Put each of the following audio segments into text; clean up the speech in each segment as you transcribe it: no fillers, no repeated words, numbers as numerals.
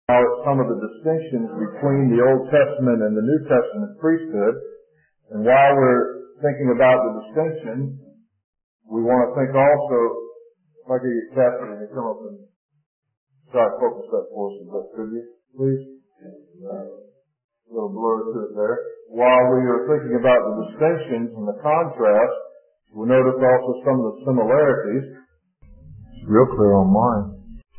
Out some of the distinctions between the Old Testament and the New Testament priesthood. And while we're thinking about the distinctions, we want to think also, if I could get Catherine to come up and try to focus that for us a bit, could you, please? A little blur to it there. While we are thinking about the distinctions and the contrast, we notice also some of the similarities. It's real clear on mine.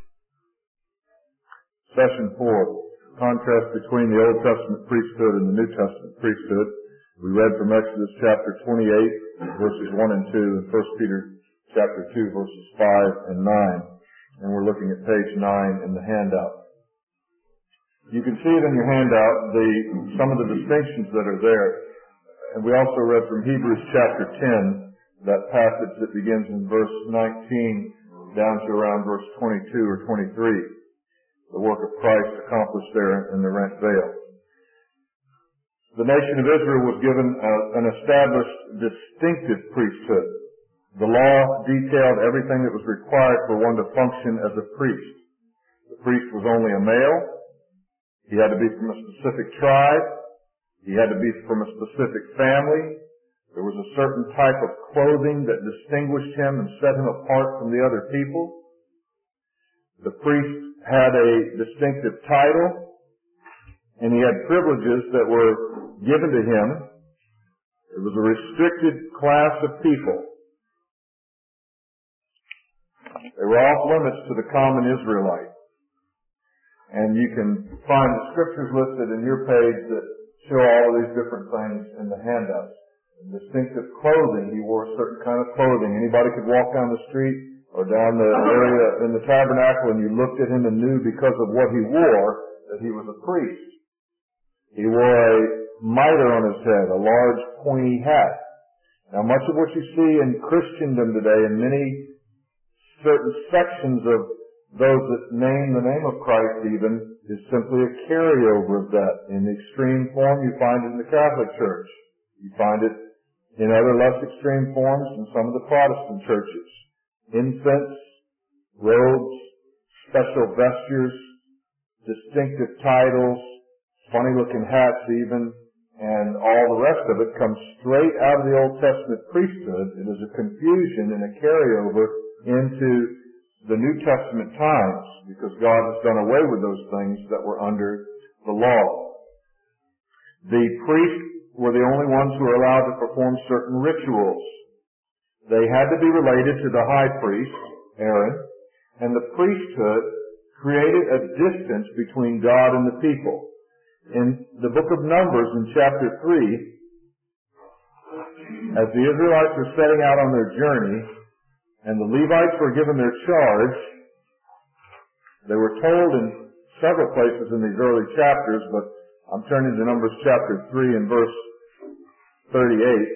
Session 4, contrast between the Old Testament priesthood and the New Testament priesthood. We read from Exodus chapter 28, verses 1 and 2, and 1 Peter chapter 2, verses 5 and 9. And we're looking at page 9 in the handout. You can see it in your handout, some of the distinctions that are there. And we also read from Hebrews chapter 10, that passage that begins in verse 19 down to around verse 22 or 23. The work of Christ accomplished there in the rent veil. The nation of Israel was given an established distinctive priesthood. The law detailed everything that was required for one to function as a priest. The priest was only a male. He had to be from a specific tribe. He had to be from a specific family. There was a certain type of clothing that distinguished him and set him apart from the other people. The priest had a distinctive title, and he had privileges that were given to him. It was a restricted class of people. They were off limits to the common Israelite. And you can find the scriptures listed in your page that show all of these different things in the handouts. Distinctive clothing, he wore a certain kind of clothing. Anybody could walk down the street or down the area in the tabernacle and you looked at him and knew because of what he wore that he was a priest. He wore a mitre on his head, a large pointy hat. Now much of what you see in Christendom today, in many certain sections of those that name the name of Christ even, is simply a carryover of that. In the extreme form you find it in the Catholic Church. You find it in other less extreme forms in some of the Protestant churches. Incense, robes, special vestures, distinctive titles, funny-looking hats even, and all the rest of it comes straight out of the Old Testament priesthood. It is a confusion and a carryover into the New Testament times because God has done away with those things that were under the law. The priests were the only ones who were allowed to perform certain rituals. They had to be related to the high priest, Aaron, and the priesthood created a distance between God and the people. In the book of Numbers in chapter 3, as the Israelites were setting out on their journey, and the Levites were given their charge, they were told in several places in these early chapters, but I'm turning to Numbers chapter 3 and verse 38.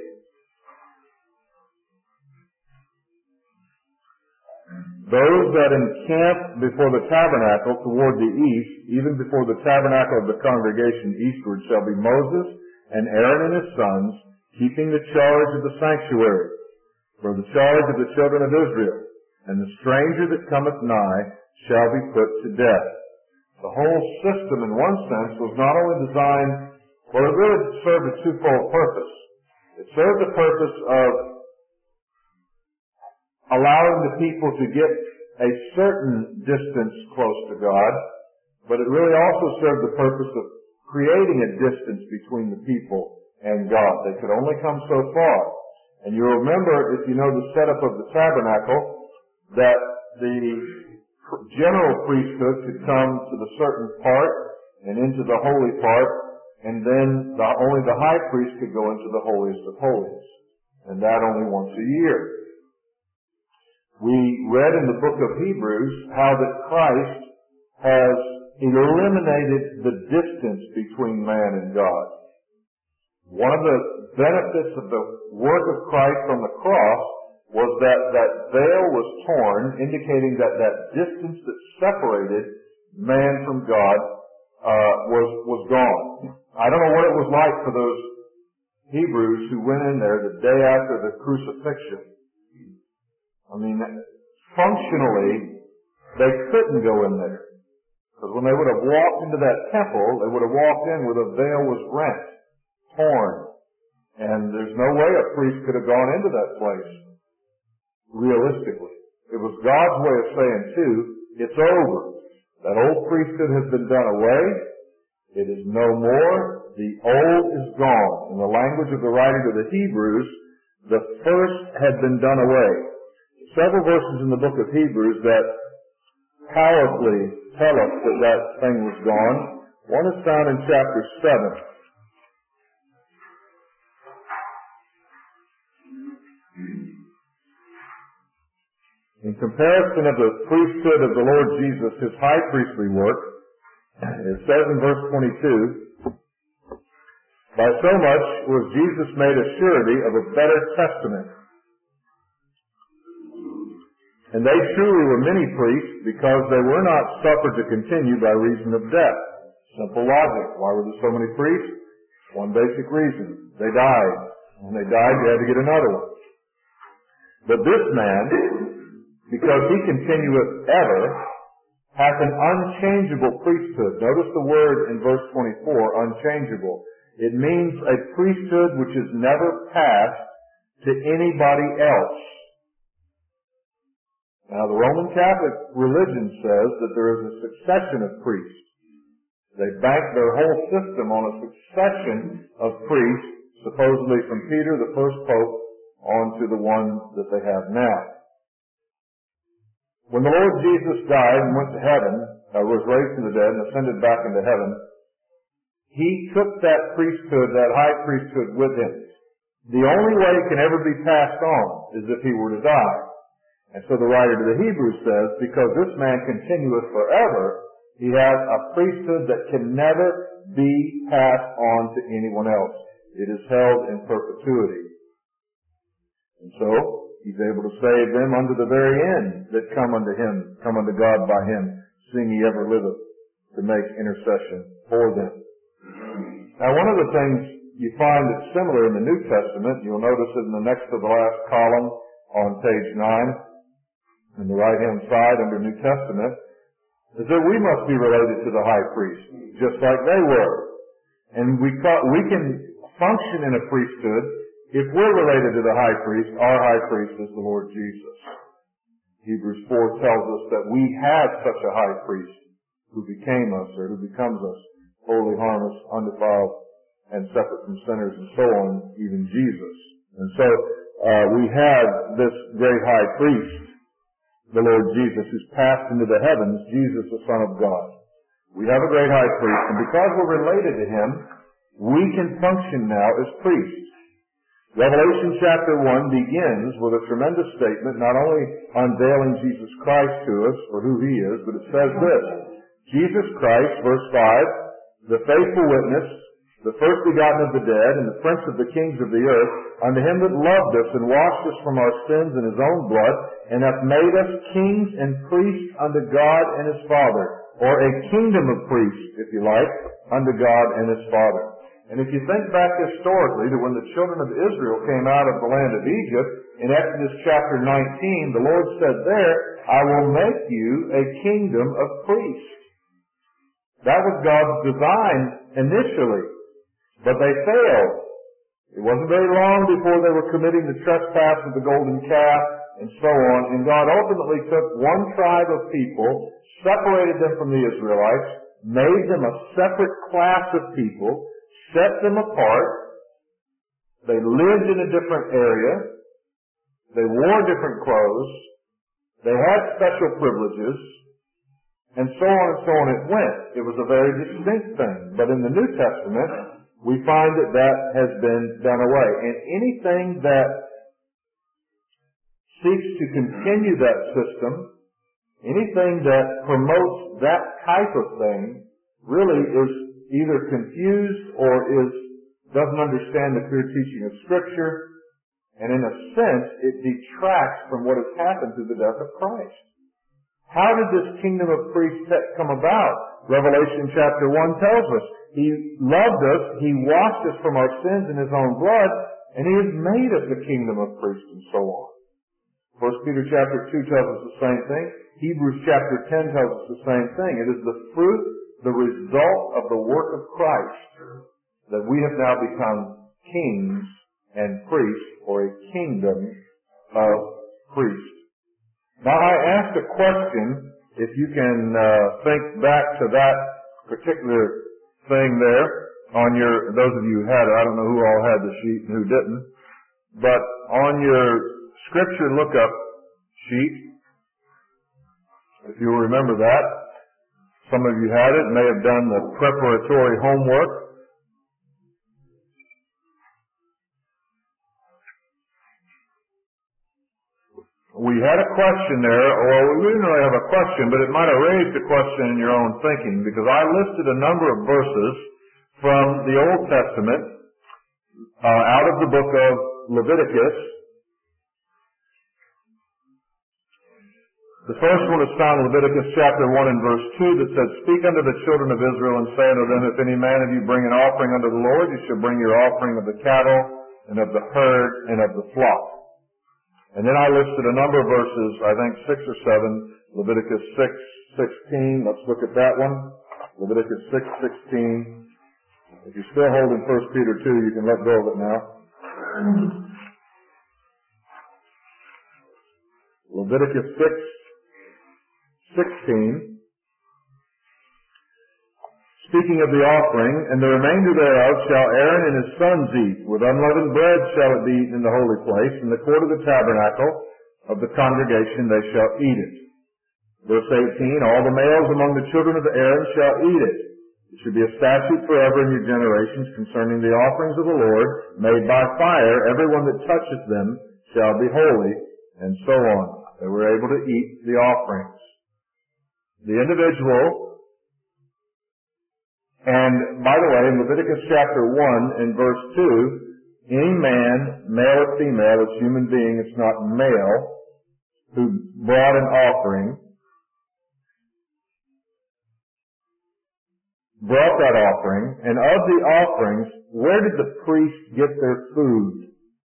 Those that encamp before the tabernacle toward the east, even before the tabernacle of the congregation eastward, shall be Moses and Aaron and his sons, keeping the charge of the sanctuary, for the charge of the children of Israel. And the stranger that cometh nigh shall be put to death. The whole system, in one sense, was not only designed, well, it really served a twofold purpose. It served the purpose of allowing the people to get a certain distance close to God, but it really also served the purpose of creating a distance between the people and God. They could only come so far. And you'll remember, if you know the setup of the tabernacle, that the general priesthood could come to the certain part and into the holy part, and then only the high priest could go into the holiest of holies. And that only once a year. We read in the book of Hebrews how that Christ has eliminated the distance between man and God. One of the benefits of the work of Christ on the cross was that that veil was torn, indicating that that distance that separated man from God was gone. I don't know what it was like for those Hebrews who went in there the day after the crucifixion. I mean, functionally, they couldn't go in there. Because when they would have walked into that temple, they would have walked in where the veil was rent, torn. And there's no way a priest could have gone into that place, realistically. It was God's way of saying, too, it's over. That old priesthood has been done away. It is no more. The old is gone. In the language of the writer to the Hebrews, the first had been done away. Several verses in the book of Hebrews that powerfully tell us that that thing was gone. One is found in chapter 7. In comparison of the priesthood of the Lord Jesus, His high priestly work, it says in verse 22, by so much was Jesus made a surety of a better testament. And they truly were many priests because they were not suffered to continue by reason of death. Simple logic. Why were there so many priests? One basic reason. They died. When they died, you had to get another one. But this man, because he continueth ever, hath an unchangeable priesthood. Notice the word in verse 24, unchangeable. It means a priesthood which is never passed to anybody else. Now, the Roman Catholic religion says that there is a succession of priests. They bank their whole system on a succession of priests, supposedly from Peter, the first pope, on to the one that they have now. When the Lord Jesus died and went to heaven, was raised from the dead and ascended back into heaven, He took that priesthood, that high priesthood, with Him. The only way it can ever be passed on is if He were to die. And so the writer to the Hebrews says, because this man continueth forever, he has a priesthood that can never be passed on to anyone else. It is held in perpetuity. And so, He's able to save them unto the very end that come unto Him, come unto God by Him, seeing He ever liveth to make intercession for them. Now, one of the things you find that's similar in the New Testament, you'll notice it in the next to the last column on page 9, on the right-hand side under New Testament, is that we must be related to the high priest, just like they were. And we can function in a priesthood if we're related to the high priest. Our high priest is the Lord Jesus. Hebrews 4 tells us that we have such a high priest who became us, or who becomes us, holy, harmless, undefiled, and separate from sinners, and so on, even Jesus. And so we have this great high priest, the Lord Jesus, who's passed into the heavens, Jesus, the Son of God. We have a great high priest, and because we're related to Him, we can function now as priests. Revelation chapter 1 begins with a tremendous statement, not only unveiling Jesus Christ to us, for who He is, but it says this, Jesus Christ, verse 5, the faithful witness, the first begotten of the dead, and the prince of the kings of the earth, unto Him that loved us and washed us from our sins in His own blood, and hath made us kings and priests unto God and His Father, or a kingdom of priests, if you like, unto God and His Father. And if you think back historically to when the children of Israel came out of the land of Egypt, in Exodus chapter 19, the Lord said there, I will make you a kingdom of priests. That was God's design initially. But they failed. It wasn't very long before they were committing the trespass of the golden calf and so on. And God ultimately took one tribe of people, separated them from the Israelites, made them a separate class of people, set them apart. They lived in a different area. They wore different clothes. They had special privileges. And so on and so on it went. It was a very distinct thing. But in the New Testament, we find that that has been done away. And anything that seeks to continue that system, anything that promotes that type of thing, really is either confused or doesn't understand the clear teaching of Scripture. And in a sense, it detracts from what has happened through the death of Christ. How did this kingdom of priests come about? Revelation chapter 1 tells us He loved us, He washed us from our sins in His own blood, and He has made us a kingdom of priests and so on. 1 Peter chapter 2 tells us the same thing. Hebrews chapter 10 tells us the same thing. It is the fruit, the result of the work of Christ, that we have now become kings and priests, or a kingdom of priests. Now I asked a question, if you can think back to that particular thing there on those of you who had it, I don't know who all had the sheet and who didn't, but on your scripture lookup sheet, if you remember that, some of you had it, may have done the preparatory homework. We had a question there, or we didn't really have a question, but it might have raised a question in your own thinking, because I listed a number of verses from the Old Testament out of the book of Leviticus. The first one is found in Leviticus chapter 1 and verse 2 that says, "Speak unto the children of Israel and say unto them, If any man of you bring an offering unto the Lord, you shall bring your offering of the cattle and of the herd and of the flock." And then I listed a number of verses, I think 6 or 7, Leviticus 6:16. Let's look at that one. Leviticus 6:16. If you're still holding 1 Peter 2, you can let go of it now. Leviticus 6:16. Speaking of the offering, "And the remainder thereof shall Aaron and his sons eat. With unleavened bread shall it be eaten in the holy place. In the court of the tabernacle of the congregation they shall eat it." Verse 18, "All the males among the children of Aaron shall eat it. It should be a statute forever in your generations concerning the offerings of the Lord, made by fire. Everyone that toucheth them shall be holy," and so on. They were able to eat the offerings. The individual. And, by the way, in Leviticus chapter 1 and verse 2, any man, male or female, it's human being, it's not male, who brought an offering, brought that offering, and of the offerings, where did the priests get their food?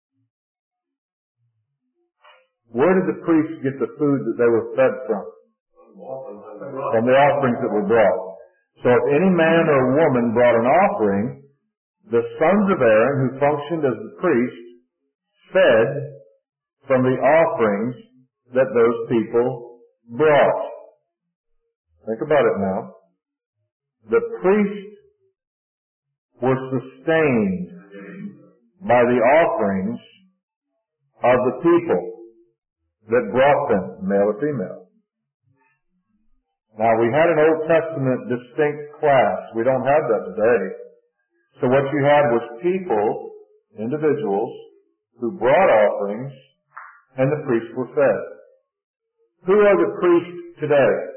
Where did the priests get the food that they were fed from? From the offerings that were brought. So if any man or woman brought an offering, the sons of Aaron, who functioned as the priest, fed from the offerings that those people brought. Think about it now. The priests were sustained by the offerings of the people that brought them, male or female. Now, we had an Old Testament distinct class. We don't have that today. So what you had was people, individuals, who brought offerings, and the priests were fed. Who are the priests today?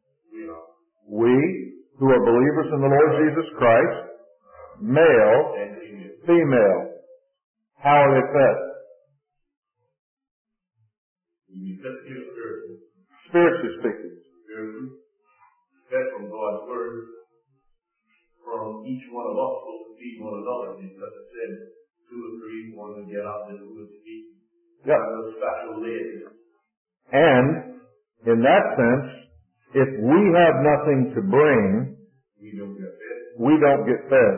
We, who are believers in the Lord Jesus Christ, male and female. How are they fed? Spiritually speaking. Fed from God's Word, from each one of us supposed to feed one another, because it said 2 or 3 want to get out and who is speaking. Yep. Those special led. And, in that sense, if we have nothing to bring, we don't get fed. We don't get fed.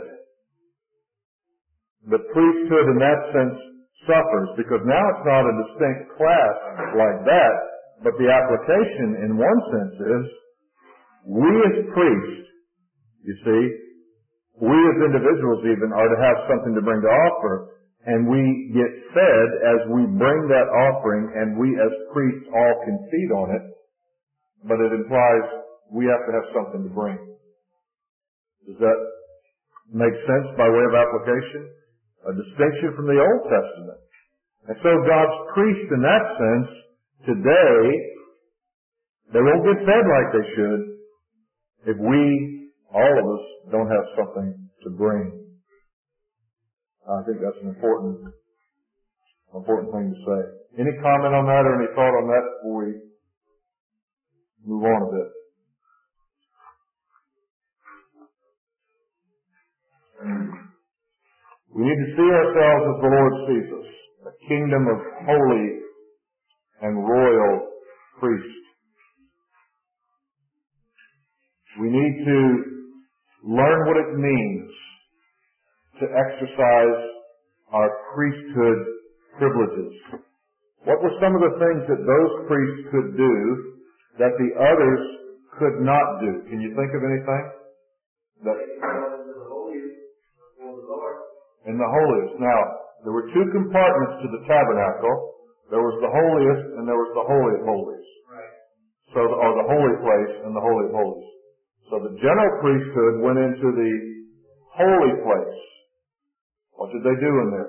The priesthood in that sense suffers, because now it's not a distinct class like that, but the application in one sense is, we as priests, you see, we as individuals even are to have something to bring to offer, and we get fed as we bring that offering, and we as priests all can feed on it, but it implies we have to have something to bring. Does that make sense by way of application? A distinction from the Old Testament. And so God's priests in that sense, today, they won't get fed like they should, if we, all of us, don't have something to bring. I think that's an important thing to say. Any comment on that or any thought on that before we move on a bit? We need to see ourselves as the Lord sees us. A kingdom of holy and royal priest. We need to learn what it means to exercise our priesthood privileges. What were some of the things that those priests could do that the others could not do? Can you think of anything? In the holiest. Now, there were two compartments to the tabernacle. There was the holiest and there was the holy of holies. So, or the holy place and the holy of holies. So the general priesthood went into the holy place. What did they do in there?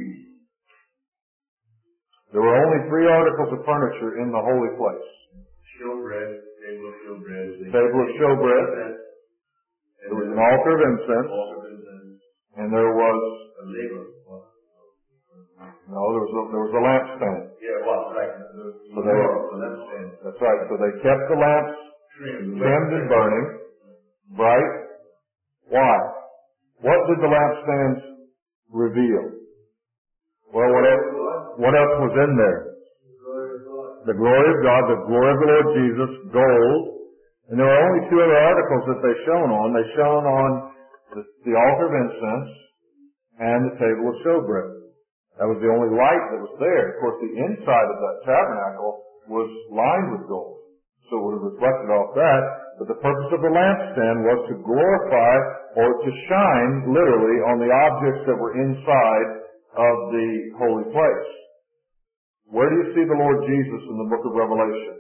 There were only 3 articles of furniture in the holy place. Showbread, table of showbread. Table of showbread. There was an altar of incense. And there was a labor. No, there was a lampstand. Yeah, well, right. So the lampstand. That's right. So they kept the lamps trimmed and burning, bright. Why? What did the lampstands reveal? Well, what else was in there? The glory of God, the glory of the Lord Jesus, gold. And there were only 2 other articles that they shone on. They shone on the altar of incense and the table of showbread. That was the only light that was there. Of course, the inside of that tabernacle was lined with gold, so it would have reflected off that. But the purpose of the lampstand was to glorify or to shine, literally, on the objects that were inside of the holy place. Where do you see the Lord Jesus in the book of Revelation?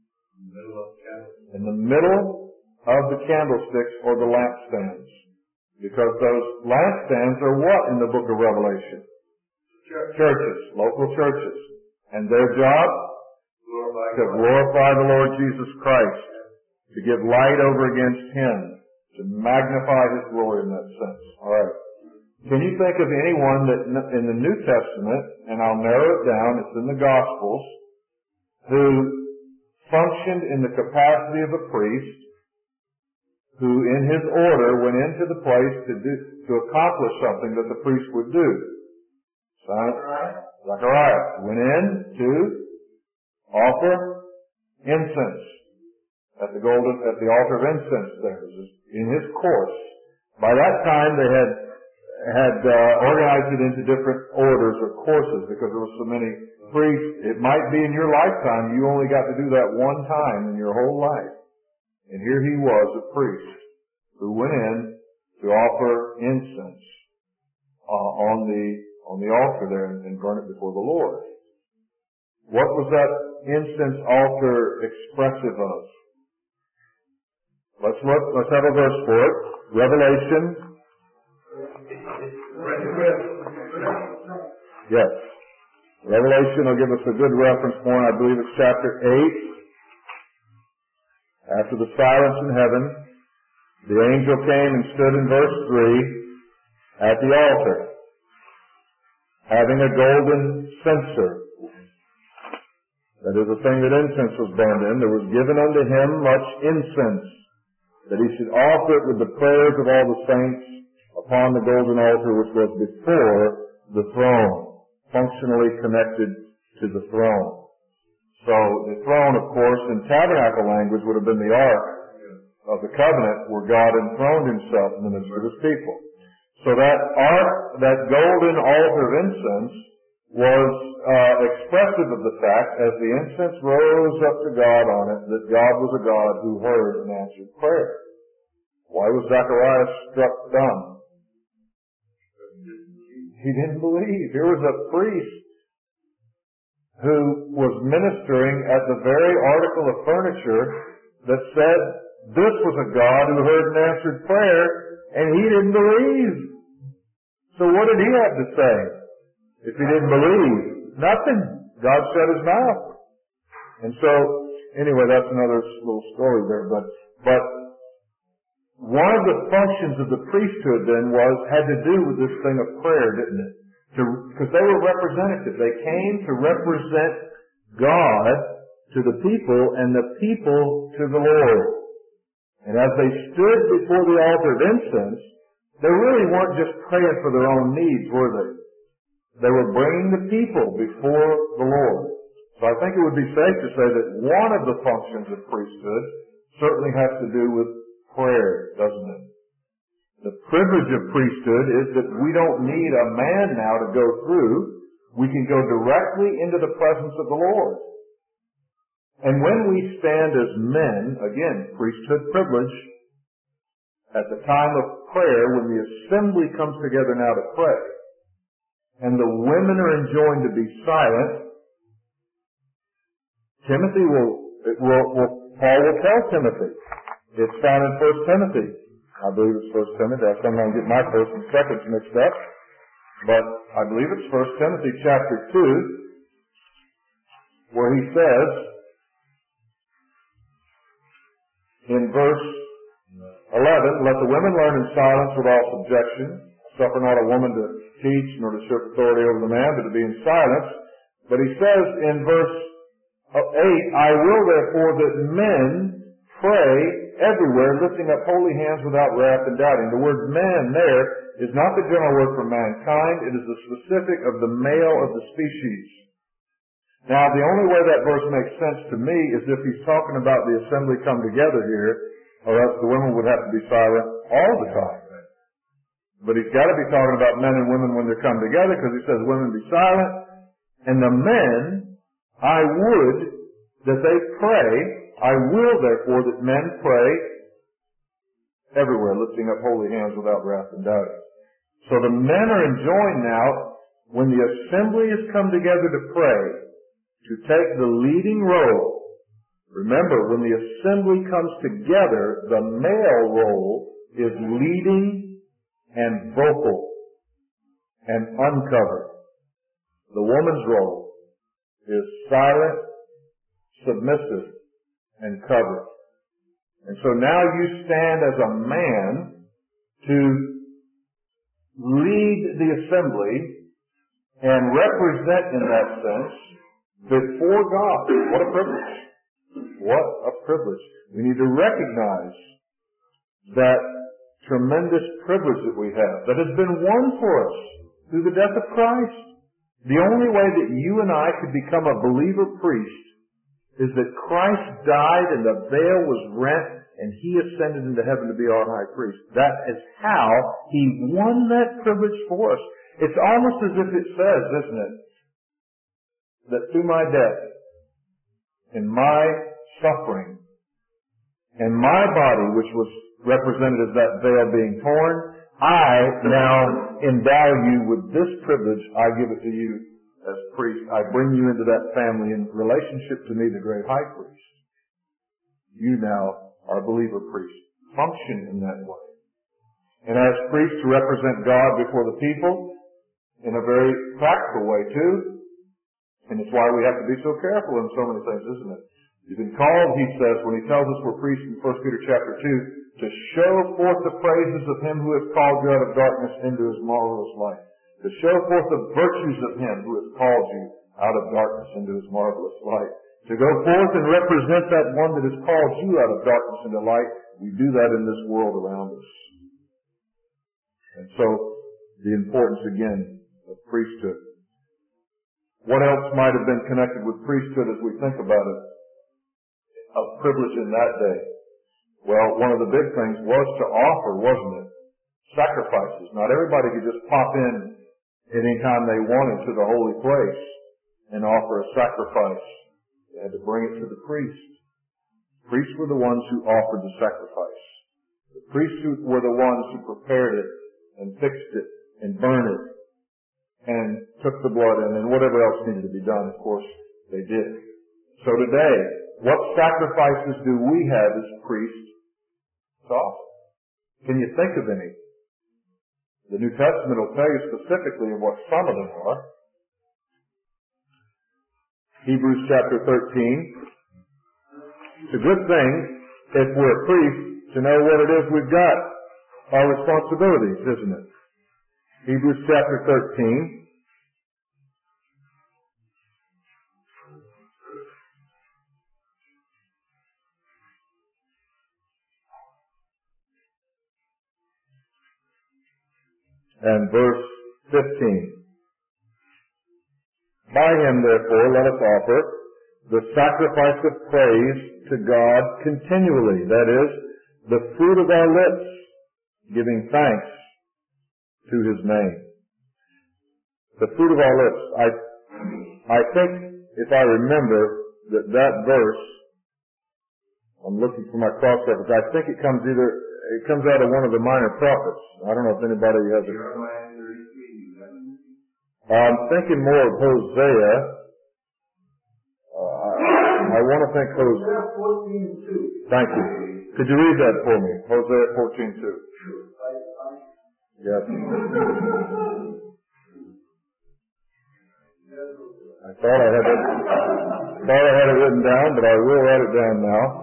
In the middle of the candlesticks or the lampstands. Because those lampstands are what in the book of Revelation? Churches, local churches. And their job? To glorify the Lord Jesus Christ. To give light over against Him. To magnify His glory in that sense. Alright. Can you think of anyone that in the New Testament, and I'll narrow it down, it's in the Gospels, who functioned in the capacity of a priest, who in his order went into the place to accomplish something that the priest would do? Zacharias went in to offer incense at the altar of incense there, in his course. By that time they had organized it into different orders or courses because there were so many priests. It might be in your lifetime you only got to do that one time in your whole life. And here he was, a priest, who went in to offer incense on the altar there and burn it before the Lord. What was that incense altar expressive of? Let's have a verse for it. Revelation. Yes. Revelation will give us a good reference point. I believe it's chapter 8. After the silence in heaven, the angel came and stood in verse 3 at the altar, having a golden censer. That is the thing that incense was burned in. There was given unto him much incense, that he should offer it with the prayers of all the saints upon the golden altar which was before the throne, functionally connected to the throne. So the throne, of course, in tabernacle language would have been the ark of the covenant where God enthroned himself in the midst of his people. So that ark, that golden altar of incense, was expressive of the fact, as the incense rose up to God on it, that God was a God who heard and answered prayer. Why was Zacharias struck dumb? He didn't believe. Here was a priest who was ministering at the very article of furniture that said this was a God who heard and answered prayer, and he didn't believe. So what did he have to say? If he didn't believe, nothing. God shut his mouth. And so, anyway, that's another little story there. But one of the functions of the priesthood then had to do with this thing of prayer, didn't it? Because they were representative. They came to represent God to the people and the people to the Lord. And as they stood before the altar of incense, they really weren't just praying for their own needs, were they? They were bringing the people before the Lord. So I think it would be safe to say that one of the functions of priesthood certainly has to do with prayer, doesn't it? The privilege of priesthood is that we don't need a man now to go through. We can go directly into the presence of the Lord. And when we stand as men, again, priesthood privilege, at the time of prayer, when the assembly comes together now to pray, and the women are enjoined to be silent, Paul will tell Timothy. It's found in 1 Timothy. I believe it's 1 Timothy. I sometimes get my first and seconds mixed up. But I believe it's 1 Timothy chapter 2, where he says, in verse 11, let the women learn in silence with all subjection. Suffer not a woman to teach, nor to shirk authority over the man, but to be in silence. But he says in verse 8, I will therefore that men pray everywhere, lifting up holy hands without wrath and doubting. The word men there is not the general word for mankind. It is the specific of the male of the species. Now, the only way that verse makes sense to me is if he's talking about the assembly come together here, or else the women would have to be silent all the time. But he's got to be talking about men and women when they come together, because he says women be silent, and the men, I would that they pray, I will therefore that men pray everywhere, lifting up holy hands without wrath and doubting. So the men are enjoined now, when the assembly has come together to pray, to take the leading role. Remember, when the assembly comes together, the male role is leading and vocal and uncovered. The woman's role is silent, submissive, and covered. And so now you stand as a man to lead the assembly and represent in that sense before God. What a privilege. What a privilege. We need to recognize that tremendous privilege that we have, that has been won for us through the death of Christ. The only way that you and I could become a believer priest is that Christ died and the veil was rent and He ascended into heaven to be our high priest. That is how He won that privilege for us. It's almost as if it says, isn't it, that through my death and my suffering and my body, which was represented as that veil being torn, I now endow you with this privilege. I give it to you as priest. I bring you into that family in relationship to me, the great high priest. You now are a believer priest. Function in that way. And as priests to represent God before the people in a very practical way too. And it's why we have to be so careful in so many things, isn't it? You've been called, he says, when he tells us we're priests in 1 Peter chapter 2, to show forth the praises of him who has called you out of darkness into his marvelous light. To show forth the virtues of him who has called you out of darkness into his marvelous light. To go forth and represent that one that has called you out of darkness into light. We do that in this world around us. And so, the importance again of priesthood. What else might have been connected with priesthood as we think about it? Of privilege in that day. Well, one of the big things was to offer, wasn't it? Sacrifices. Not everybody could just pop in any time they wanted to the holy place and offer a sacrifice. They had to bring it to the priest. Priests were the ones who offered the sacrifice. The priests were the ones who prepared it and fixed it and burned it and took the blood in, and whatever else needed to be done, of course, they did. So today, what sacrifices do we have as priests to offer? Can you think of any? The New Testament will tell you specifically of what some of them are. Hebrews chapter 13. It's a good thing, if we're a priest, to know what it is we've got. Our responsibilities, isn't it? Hebrews chapter 13. And verse 15. By him, therefore, let us offer the sacrifice of praise to God continually. That is, the fruit of our lips, giving thanks to His name. The fruit of our lips. I think, if I remember, that verse, I'm looking for my cross-reference, I think it comes out of one of the minor prophets. I don't know if anybody has it. I'm thinking more of Hosea. I want to think Hosea 14:2. Thank you. Could you read that for me? Hosea 14:2. Yes. I thought I had it written down, but I will write it down now.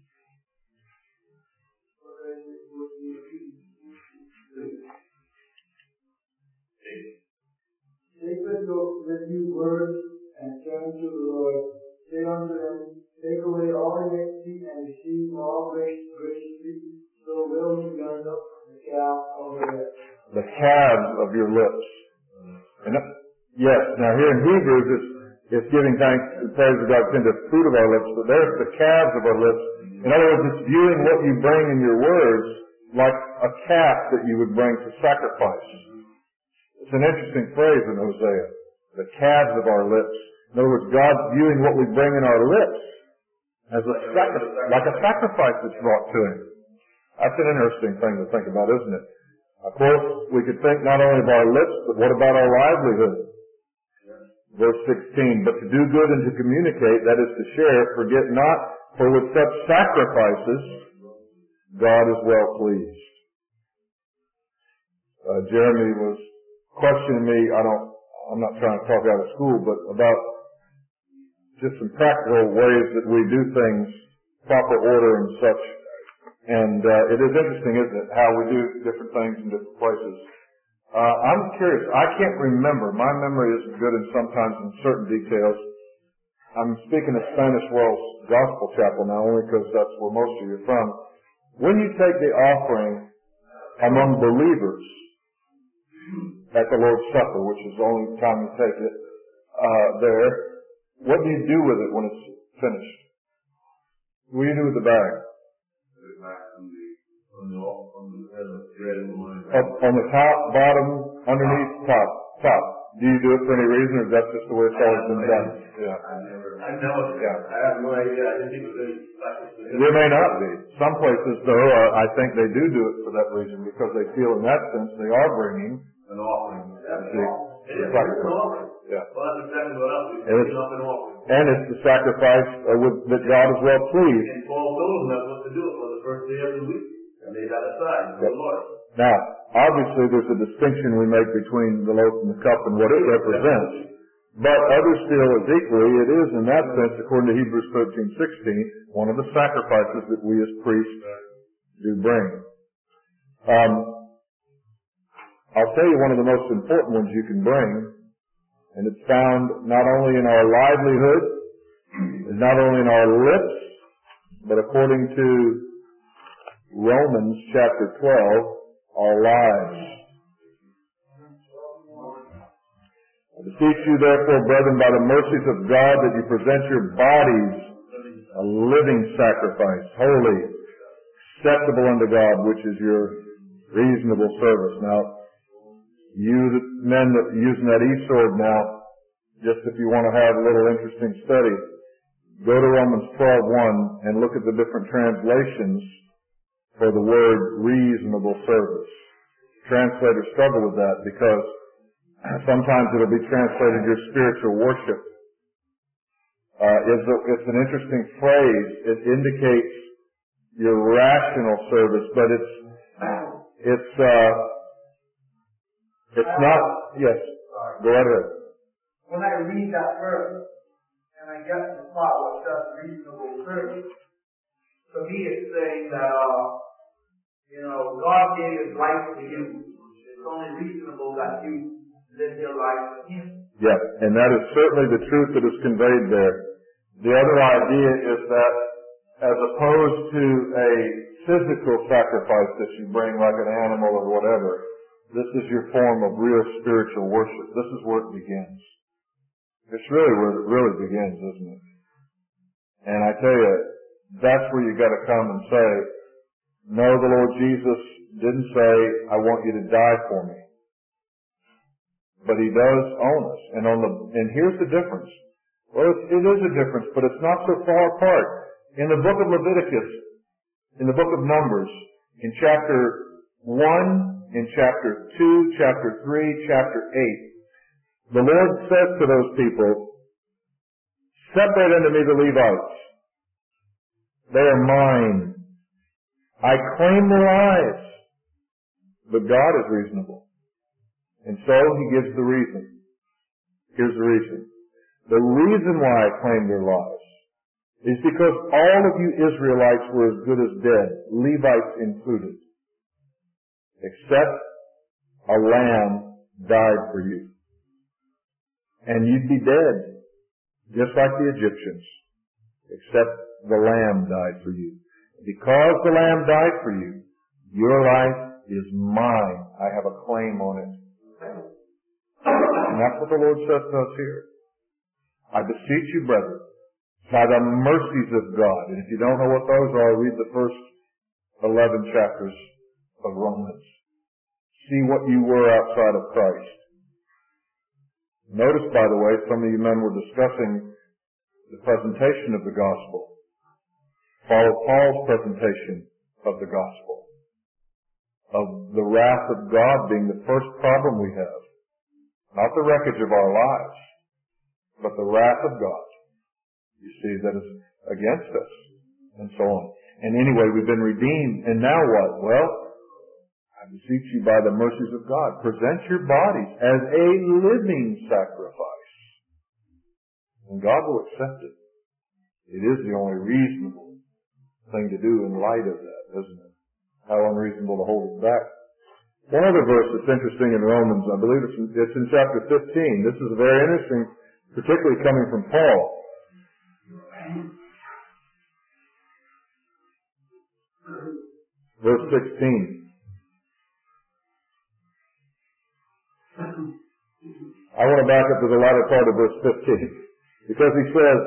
Take with you words and turn to the Lord. Say unto them, take away all iniquity and receive all grace graciously, so will you build up the calf of your lips. The calves of your lips. And yes, now here in Hebrews it's giving thanks and praise to God in the fruit of our lips, but there's the calves of our lips. In other words, it's viewing what you bring in your words like a calf that you would bring to sacrifice. It's an interesting phrase in Hosea. The calves of our lips. In other words, God's viewing what we bring in our lips as like a sacrifice that's brought to Him. That's an interesting thing to think about, isn't it? Of course, we could think not only of our lips, but what about our livelihood? Verse 16, but to do good and to communicate, that is to share, forget not, for with such sacrifices, God is well pleased. Jeremy was questioning me, I'm not trying to talk out of school, but about just some practical ways that we do things, proper order and such. And it is interesting, isn't it, how we do different things in different places. I'm curious, I can't remember, my memory isn't good and sometimes in certain details. I'm speaking of Spanish Wells Gospel Chapel now, only because that's where most of you are from. When you take the offering among believers at the Lord's Supper, which is the only time you take it there, what do you do with it when it's finished? What do you do with the bag? On the top, bottom, underneath, top. Do you do it for any reason, or is that just the way it's always been done? Yeah. I have no idea. I didn't think it was any practice. There may not be. Some places, though, I think they do it for that reason, because they feel in that sense they are bringing an offering. It is an offering. Yeah. Well, that's exactly what else. It's not an offering. And it's the sacrifice that God is well pleased. And Paul told them that's what to do for the first day of the week. And they got aside for the Lord. Now, obviously there's a distinction we make between the loaf and the cup and what it represents. But others feel as equally, it is in that sense, according to Hebrews 13:16, one of the sacrifices that we as priests do bring. I'll tell you one of the most important ones you can bring, and it's found not only in our livelihood, not only in our lips, but according to Romans chapter 12, our lives. I beseech you therefore, brethren, by the mercies of God, that you present your bodies a living sacrifice, holy, acceptable unto God, which is your reasonable service. Now, you men that are using that e-sword now, just if you want to have a little interesting study, go to Romans 12:1 and look at the different translations for the word reasonable service. Translators struggle with that because sometimes it'll be translated your spiritual worship. It's an interesting phrase. It indicates your rational service, but it's not. Yes, go right ahead. When I read that verse and I get to the part which says reasonable service, to me it's saying that God gave His life to you. It's only reasonable that you live your life for Him. Yeah, and that is certainly the truth that is conveyed there. The other idea is that as opposed to a physical sacrifice that you bring like an animal or whatever, this is your form of real spiritual worship. This is where it begins. It's really where it really begins, isn't it? And I tell you, that's where you got to come and say, no, the Lord Jesus didn't say, I want you to die for me. But He does own us. And here's the difference. Well, it is a difference, but it's not so far apart. In the book of Leviticus, in the book of Numbers, in chapter 1, in chapter 2, chapter 3, chapter 8, the Lord says to those people, separate unto me the Levites. They are mine. I claim their lives. But God is reasonable. And so He gives the reason. Here's the reason. The reason why I claim their lives is because all of you Israelites were as good as dead, Levites included, except a lamb died for you. And you'd be dead, just like the Egyptians, except the lamb died for you. Because the lamb died for you, your life is mine. I have a claim on it. And that's what the Lord says to us here. I beseech you, brethren, by the mercies of God. And if you don't know what those are, read the first 11 chapters of Romans. See what you were outside of Christ. Notice, by the way, some of you men were discussing the presentation of the gospel. Follow Paul's presentation of the gospel. Of the wrath of God being the first problem we have. Not the wreckage of our lives, but the wrath of God. You see, that is against us, and so on. And anyway, we've been redeemed, and now what? Well, I beseech you by the mercies of God, present your bodies as a living sacrifice. And God will accept it. It is the only reasonable thing to do in light of that, isn't it? How unreasonable to hold it back. One other verse that's interesting in Romans, I believe it's in chapter 15. This is very interesting, particularly coming from Paul. Verse 16. I want to back up to the latter part of verse 15. Because he says,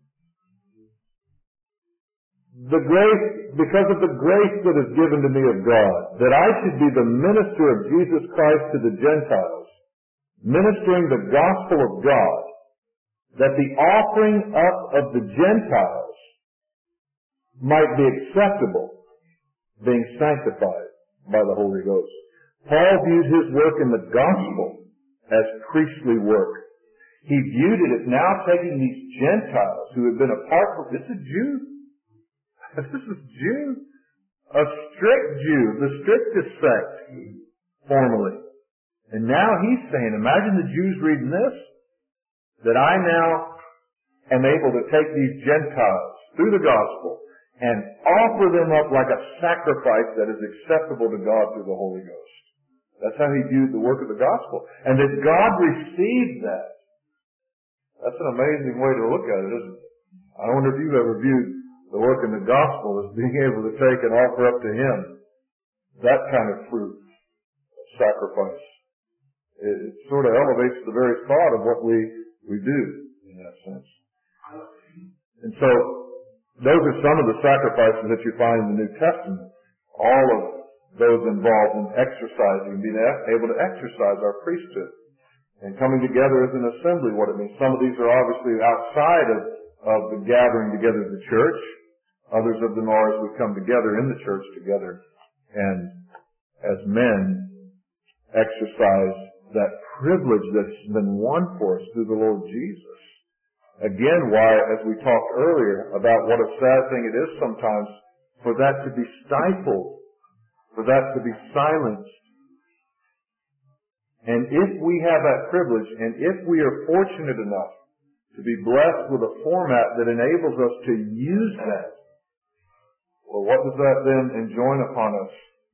because of the grace that is given to me of God, that I should be the minister of Jesus Christ to the Gentiles, ministering the gospel of God, that the offering up of the Gentiles might be acceptable, being sanctified by the Holy Ghost. Paul viewed his work in the gospel as priestly work. He viewed it as now taking these Gentiles who had been apart from, this is Jew. This is Jew. A strict Jew, the strictest sect, formerly. And now he's saying, imagine the Jews reading this, that I now am able to take these Gentiles through the gospel and offer them up like a sacrifice that is acceptable to God through the Holy Ghost. That's how he viewed the work of the gospel. And that God received that. That's an amazing way to look at it, isn't it? I wonder if you've ever viewed the work in the gospel as being able to take and offer up to Him that kind of fruit, sacrifice. It sort of elevates the very thought of what we do, in that sense. And so, those are some of the sacrifices that you find in the New Testament. All of those involved in exercising, being able to exercise our priesthood. And coming together as an assembly, what it means. Some of these are obviously outside of the gathering together of the church. Others of them are as we come together in the church together and as men exercise that privilege that's been won for us through the Lord Jesus. Again, why, as we talked earlier about what a sad thing it is sometimes for that to be stifled, for that to be silenced. And if we have that privilege, and if we are fortunate enough to be blessed with a format that enables us to use that, well, what does that then enjoin upon us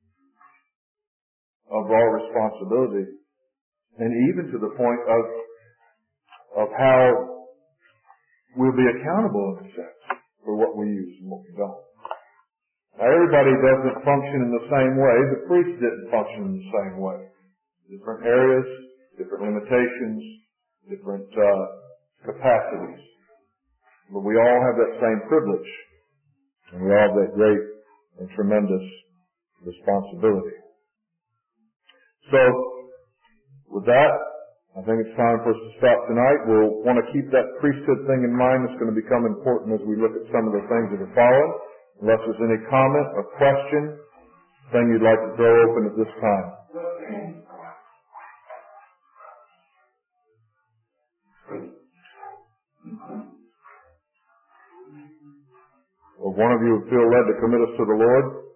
of our responsibility? And even to the point of how we'll be accountable in a sense for what we use and what we don't. Now, everybody doesn't function in the same way. The priests didn't function in the same way. Different areas, different limitations, different capacities. But we all have that same privilege. And we all have that great and tremendous responsibility. So, with that, I think it's time for us to stop tonight. We'll want to keep that priesthood thing in mind. It's going to become important as we look at some of the things that are following. Unless there's any comment or question, thing you'd like to throw open at this time. Or one of you would feel led to commit us to the Lord.